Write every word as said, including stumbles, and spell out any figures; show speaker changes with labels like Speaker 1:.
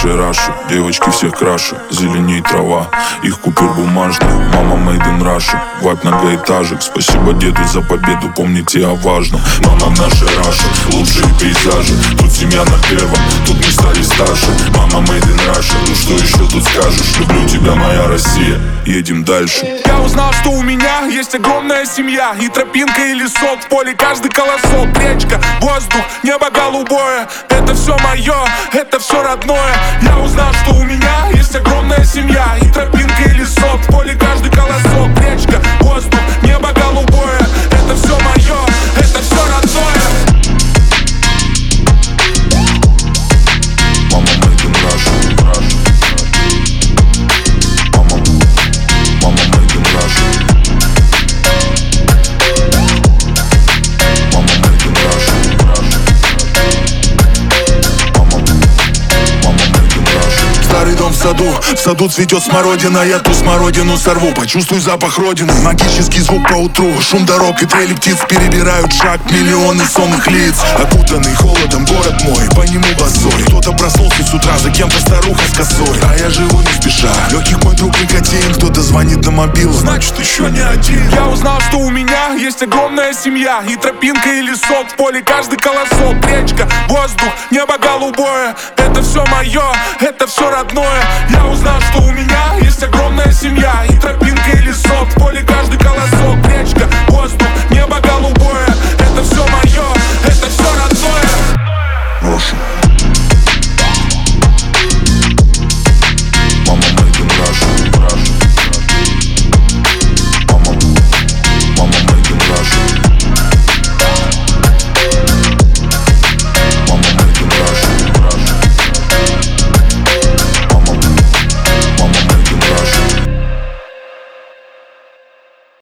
Speaker 1: нашей Раши. Девочки всех краше, зеленей трава. Их купюр бумажных, мама made in Russia. Вайп многоэтажек, спасибо деду за победу, помните о важном. Мама в нашей Раши, лучшие пейзажи. Тут семья на первом, тут мы стали старше. Мама made in Russia, ну что еще тут скажешь? Люблю тебя, моя Россия, едем дальше.
Speaker 2: Я узнал, что у меня есть огромная семья. И тропинка, и лесок, в поле каждый колосок. Речка, воздух, небо голубое. Это все мое, это все родное. Я узнал, что у меня есть огромная семья. И тропинка, и лесок, в поле каждый колосок. Речка, воздух, небо голубое. Это все мое, это все родное.
Speaker 1: Мама made in Russia. Мама, мама made in Russia. Мама made in Russia. Мама, мама made in Russia.
Speaker 3: Старый дом в саду, в саду цветет смородина. Я ту смородину сорву, почувствуй запах родины. Магический звук по утру, шум дорог и трели птиц перебирают шаг миллионы сонных лиц. Окутанный холодом город мой, по нему босой. Кто-то проснулся с утра, за кем-то старуха с косой. А я живу не спеша, легких мой друг никотин. Кто-то звонит на мобил, значит еще не один.
Speaker 2: Я узнал, что у меня есть огромная семья. И тропинка, и лесок, в поле каждый колосок. Речка, воздух, небо голубое. Это все мое, это все родное. Я узнал, что у меня есть огромная семья. И тропинка, и лесок, в поле каждый колосок. Речка, воздух, небо голубое. Это все мое, это все родное.